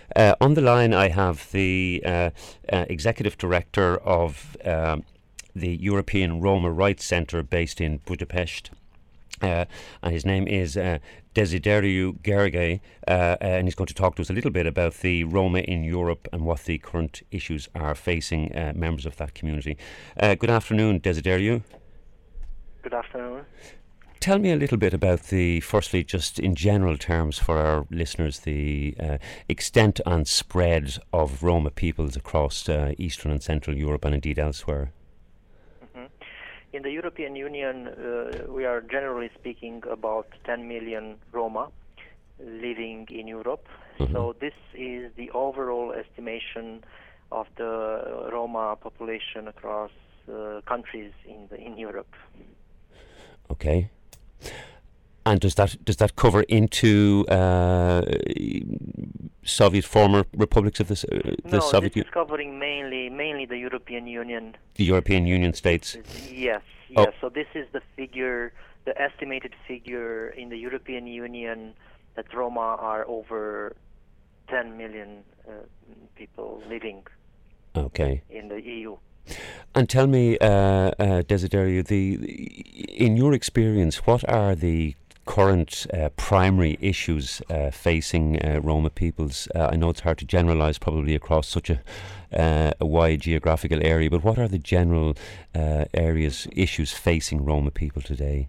On the line, I have the Executive Director of the European Roma Rights Centre based in Budapest. And his name is Desideriu Gheorghe, and he's going to talk to us a little bit about the Roma in Europe and what the current issues are facing members of that community. Good afternoon, Desideriu. Good afternoon. Tell me a little bit about firstly, just in general terms for our listeners, the extent and spread of Roma peoples across Eastern and Central Europe and indeed elsewhere. In the European Union, we are generally speaking about 10 million Roma living in Europe. So this is the overall estimation of the Roma population across countries in Europe. Okay. And does that cover into Soviet former republics of the Soviet Union? No, this is covering mainly the European Union. The European Union states. Yes. So this is the figure, the estimated figure in the European Union that Roma are over 10 million people living. Okay. In the EU. And tell me, Desideriu, in your experience, what are the current primary issues facing Roma peoples? I know it's hard to generalise probably across such a wide geographical area, but what are the general issues facing Roma people today?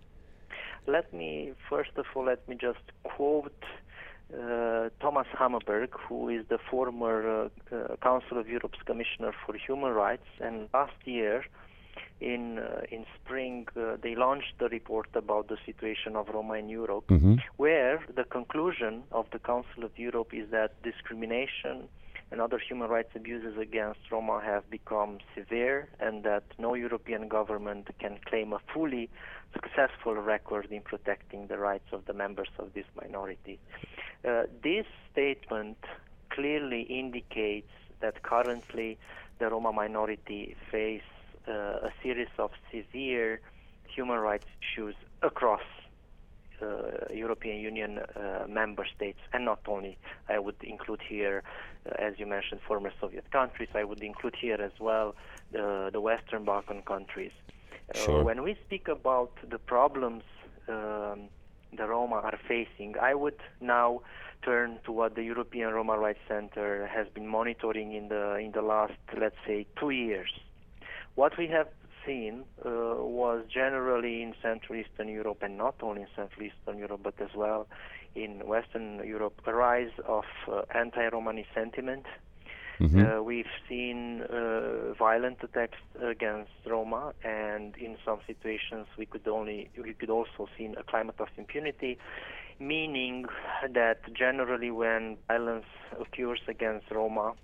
Let me just quote Thomas Hammerberg, who is the former Council of Europe's Commissioner for Human Rights, and last year in spring they launched the report about the situation of Roma in Europe, where the conclusion of the Council of Europe is that discrimination and other human rights abuses against Roma have become severe, and that no European government can claim a fully successful record in protecting the rights of the members of this minority. This statement clearly indicates that currently the Roma minority face a series of severe human rights issues across European Union member states, and not only. I would include here, as you mentioned, former Soviet countries. I would include here as well the Western Balkan countries. Sure. When we speak about the problems the Roma are facing, I would now turn to what the European Roma Rights Centre has been monitoring in the last, let's say, 2 years. What we have seen was generally in Central Eastern Europe, and not only in Central Eastern Europe, but as well in Western Europe, a rise of anti-Romani sentiment. We've seen violent attacks against Roma, and in some situations we could also see a climate of impunity, meaning that generally when violence occurs against Roma,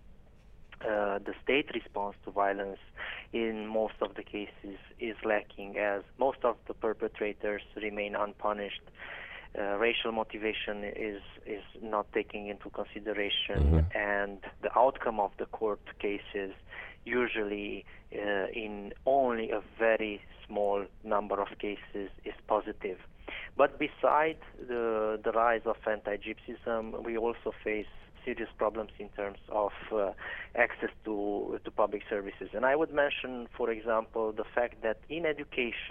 the state response to violence in most of the cases is lacking, as most of the perpetrators remain unpunished. Racial motivation is not taken into consideration, and the outcome of the court cases usually in only a very small number of cases is positive. But beside the rise of anti-Gypsyism, we also face serious problems in terms of access to public services. And I would mention, for example, the fact that in education,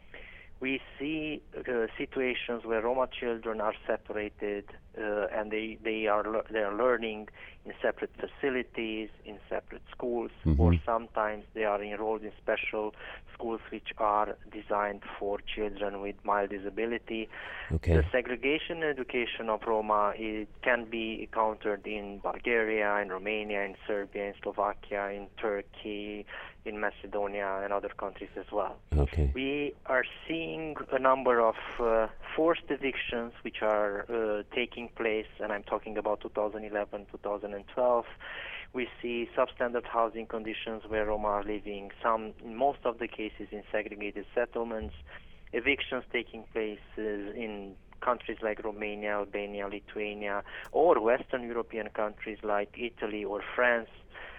we see situations where Roma children are separated and they are learning in separate facilities, in separate schools, or sometimes they are enrolled in special schools which are designed for children with mild disability. Okay. The segregation education of Roma, it can be encountered in Bulgaria, in Romania, in Serbia, in Slovakia, in Turkey, in Macedonia, and other countries as well. Okay. We are seeing a number of forced evictions which are taking place, and I'm talking about 2011, 2012. We see substandard housing conditions where Roma are living, in most of the cases in segregated settlements, evictions taking place in countries like Romania, Albania, Lithuania, or Western European countries like Italy or France.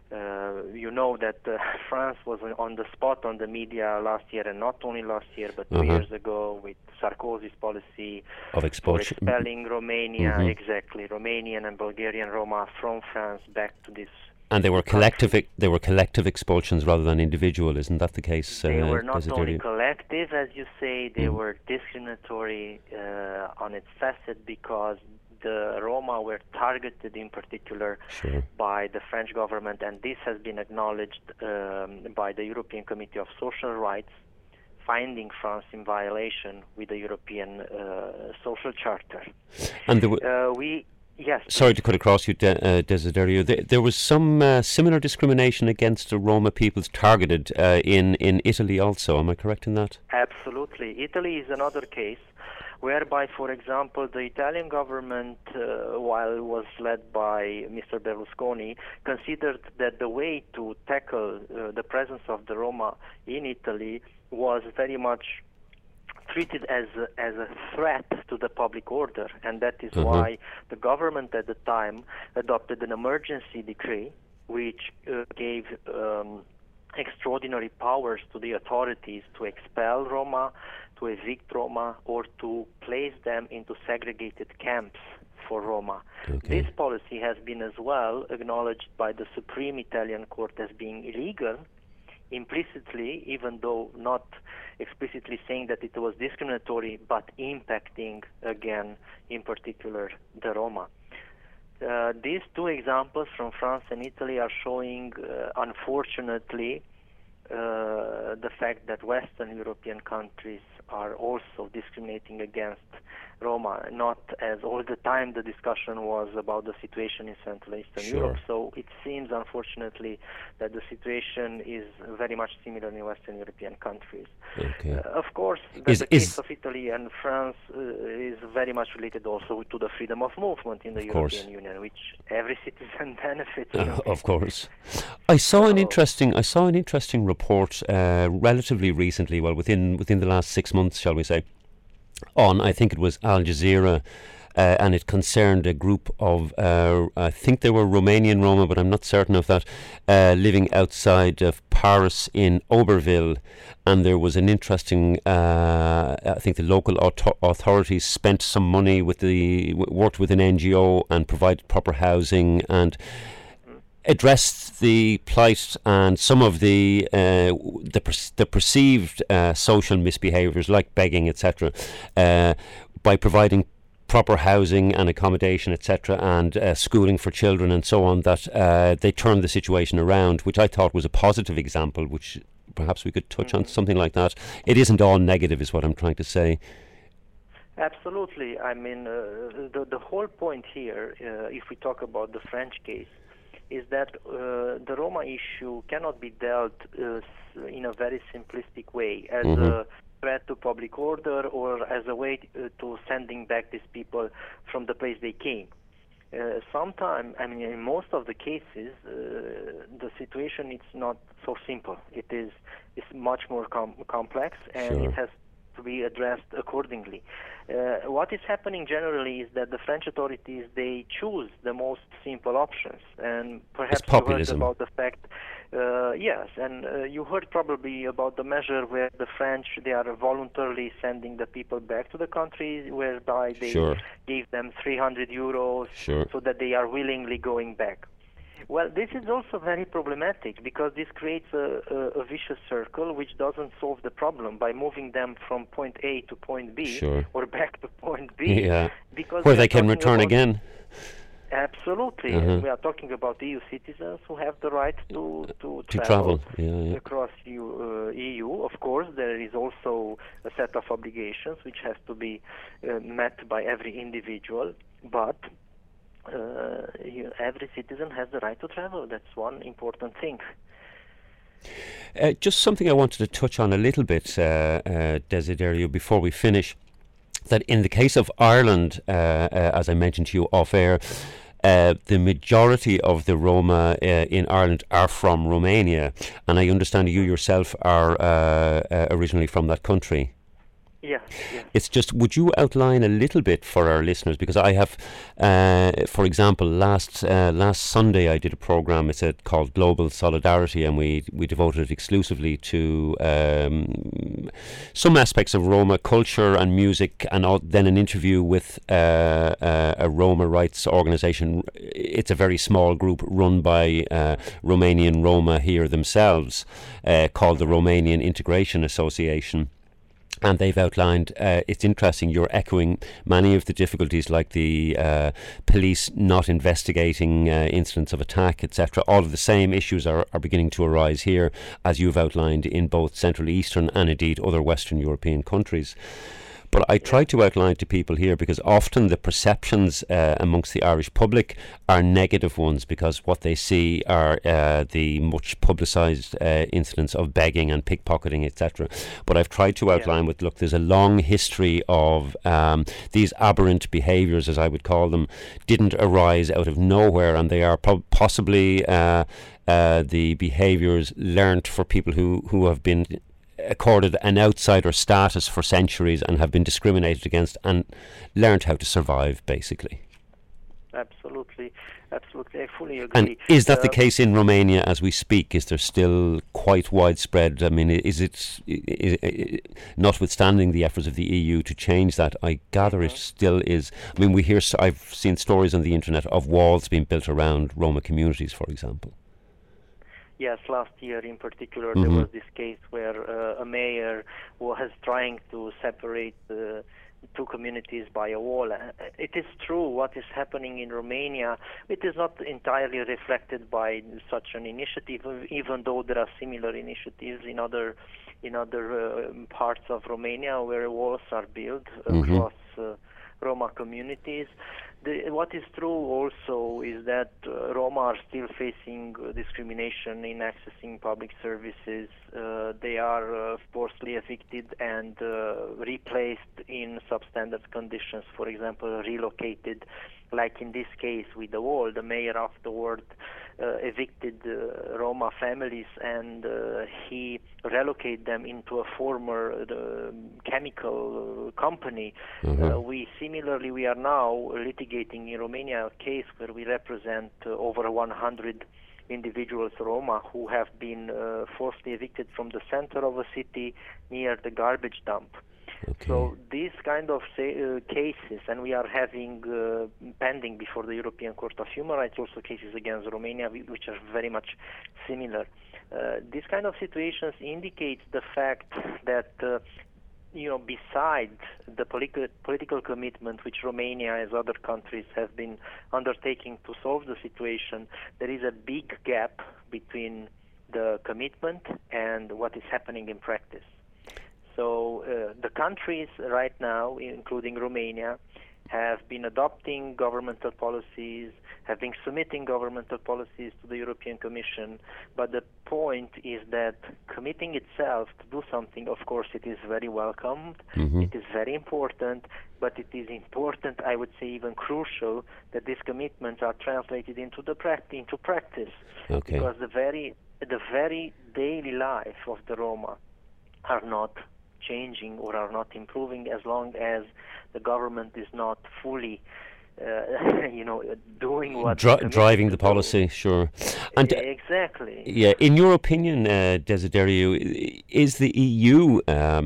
You know that France was on the spot on the media last year, and not only last year, but 2 years ago, with Sarkozy's policy of for expulsion. expelling Romania, exactly, Romanian and Bulgarian Roma from France back to this. And they were country. collective expulsions rather than individual, isn't that the case? They were not only Desiderio? collective, as you say, they were discriminatory on its facet, because the Roma were targeted in particular Sure. by the French government, and this has been acknowledged by the European Committee of Social Rights, finding France in violation with the European Social Charter. And there were, Yes. sorry to cut across you, Desiderio. There was some similar discrimination against the Roma peoples targeted in Italy also. Am I correct in that? Absolutely. Italy is another case whereby, for example, the Italian government, while it was led by Mr. Berlusconi, considered that the way to tackle the presence of the Roma in Italy was very much treated as a threat to the public order, and that is why the government at the time adopted an emergency decree which gave extraordinary powers to the authorities to expel Roma, to evict Roma, or to place them into segregated camps for Roma. Okay. This policy has been as well acknowledged by the Supreme Italian Court as being illegal, implicitly, even though not explicitly saying that it was discriminatory, but impacting, again, in particular, the Roma. These two examples from France and Italy are showing, unfortunately, the fact that Western European countries are also discriminating against Roma, not as all the time the discussion was about the situation in Central and Eastern Europe. So it seems, unfortunately, that the situation is very much similar in Western European countries. Okay. Of course, the case of Italy and France is very much related also to the freedom of movement in the European Union, which every citizen benefits from. Of course. I saw an interesting report relatively recently, well, within the last 6 months, shall we say, on, I think it was Al Jazeera, and it concerned a group of, I think they were Romanian Roma, but I'm not certain of that, living outside of Paris in Auberville. And there was an interesting, I think the local authorities spent some money worked with an NGO and provided proper housing and addressed the plight and some of the perceived social misbehaviours like begging, etc., by providing proper housing and accommodation, etc., and schooling for children and so on, that they turned the situation around, which I thought was a positive example, which perhaps we could touch on something like that. It isn't all negative, is what I'm trying to say. Absolutely. I mean, the whole point here, if we talk about the French case, is that the Roma issue cannot be dealt in a very simplistic way as a threat to public order or as a way to sending back these people from the place they came. Sometimes, I mean, in most of the cases, the situation is not so simple. It's much more complex, and it has to be addressed accordingly. What is happening generally is that the French authorities, they choose the most simple options, and perhaps you heard about the fact, yes, and you heard probably about the measure where the French, they are voluntarily sending the people back to the country, whereby they gave them 300 euros so that they are willingly going back. Well, this is also very problematic because this creates a vicious circle which doesn't solve the problem by moving them from point A to point B or back to point B. Because where they can return again. Absolutely. We are talking about EU citizens who have the right to travel across EU. Of course, there is also a set of obligations which has to be met by every individual, but every citizen has the right to travel. That's one important thing. Just something I wanted to touch on a little bit, Desiderio, before we finish. That in the case of Ireland, as I mentioned to you off air, the majority of the Roma in Ireland are from Romania, and I understand you yourself are originally from that country. Yes, yes. It's just, would you outline a little bit for our listeners? Because I have, for example, last Sunday I did a program. It's called Global Solidarity, and we devoted it exclusively to some aspects of Roma culture and music, and then an interview with a Roma rights organisation. It's a very small group run by Romanian Roma here themselves, called the Romanian Integration Association. And they've outlined, it's interesting, you're echoing many of the difficulties, like the police not investigating incidents of attack, etc. All of the same issues are beginning to arise here, as you've outlined, in both Central Eastern and indeed other Western European countries. But I try to outline to people here, because often the perceptions amongst the Irish public are negative ones, because what they see are the much publicised incidents of begging and pickpocketing, etc. But I've tried to outline with, look, there's a long history of these aberrant behaviours, as I would call them, didn't arise out of nowhere, and they are possibly the behaviours learnt for people who have been accorded an outsider status for centuries and have been discriminated against and learned how to survive, basically. Absolutely, I fully agree. And is that the case in Romania as we speak? Is there still quite widespread? I mean, is it notwithstanding the efforts of the EU to change that? I gather it still is. I mean, I've seen stories on the internet of walls being built around Roma communities, for example. Yes, last year in particular, there was this case where a mayor was trying to separate two communities by a wall. It is true what is happening in Romania. It is not entirely reflected by such an initiative, even though there are similar initiatives in other parts of Romania where walls are built across Roma communities. What is true also is that Roma are still facing discrimination in accessing public services. They are forcibly evicted and replaced in substandard conditions, for example, relocated, like in this case with the wall. The mayor afterward evicted Roma families, and he relocated them into a former chemical company. We are now litigating in Romania a case where we represent over 100 individuals, Roma, who have been forcibly evicted from the center of a city near the garbage dump. Okay. So these kind of cases, and we are having pending before the European Court of Human Rights also cases against Romania, which are very much similar. These kind of situations indicate the fact that besides the political commitment which Romania, as other countries, have been undertaking to solve the situation, there is a big gap between the commitment and what is happening in practice. So the countries right now, including Romania, have been adopting governmental policies, have been submitting governmental policies to the European Commission, but the point is that committing itself to do something, of course, it is very welcomed, it is very important, but it is important, I would say even crucial, that these commitments are translated into practice, because the very daily life of the Roma are not changing or are not improving as long as the government is not fully doing what driving the policy, sure. And exactly. Yeah, in your opinion, Desiderio, is the EU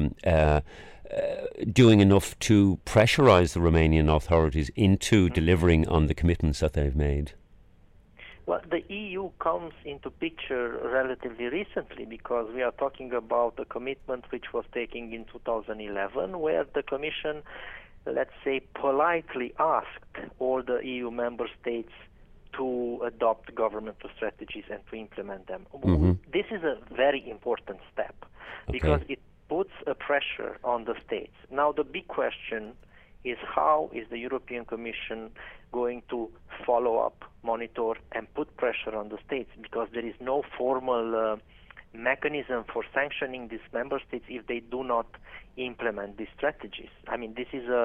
doing enough to pressurize the Romanian authorities into delivering on the commitments that they've made? Well, the EU comes into picture relatively recently, because we are talking about a commitment which was taken in 2011, where the Commission, let's say, politely asked all the EU member states to adopt governmental strategies and to implement them. This is a very important step, because it puts a pressure on the states. Now, the big question is, how is the European Commission going to follow up, monitor, and put pressure on the states? Because there is no formal mechanism for sanctioning these member states if they do not implement these strategies. I mean, this is a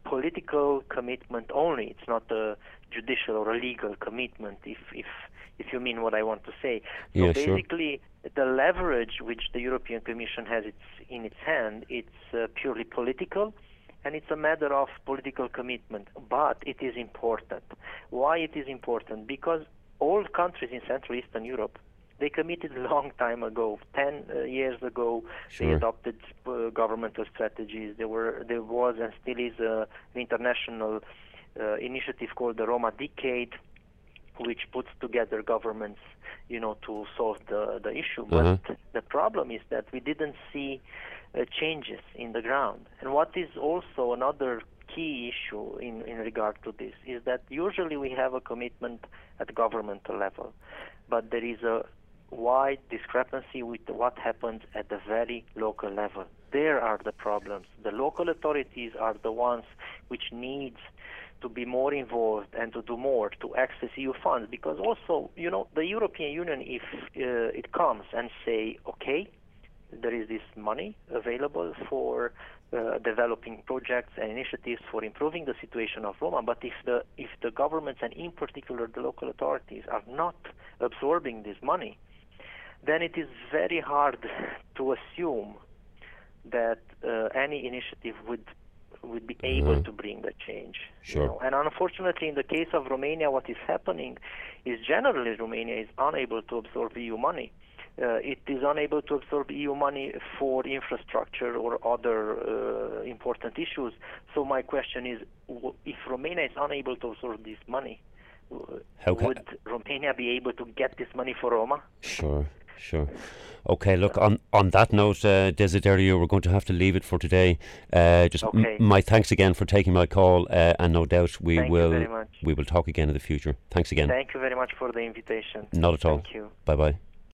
political commitment only. It's not a judicial or a legal commitment, if you mean what I want to say. So basically, the leverage which the European Commission has in its hand, it's purely political, and it's a matter of political commitment. But it is important. Why it is important? Because all countries in Central Eastern Europe, they committed a long time ago, 10 years ago. They adopted governmental strategies. There was and still is an international initiative called the Roma Decade, which puts together governments, to solve the issue. But the problem is that we didn't see changes in the ground. And what is also another key issue in regard to this is that usually we have a commitment at governmental level, but there is a wide discrepancy with what happens at the very local level. There are the problems. The local authorities are the ones which needs to be more involved and to do more to access EU funds, because also, the European Union, if it comes and say, okay, there is this money available for developing projects and initiatives for improving the situation of Roma, but if the governments, and in particular the local authorities, are not absorbing this money, then it is very hard to assume that any initiative would be able to bring the change. And unfortunately, in the case of Romania, what is happening is generally Romania is unable to absorb EU money. It is unable to absorb EU money for infrastructure or other important issues. So my question is, if Romania is unable to absorb this money, would Romania be able to get this money for Roma? Sure. Okay, look, on that note, Desiderio, we're going to have to leave it for today. My thanks again for taking my call, and no doubt we will talk again in the future. Thanks again. Thank you very much for the invitation. Not at all. Thank you. Bye-bye.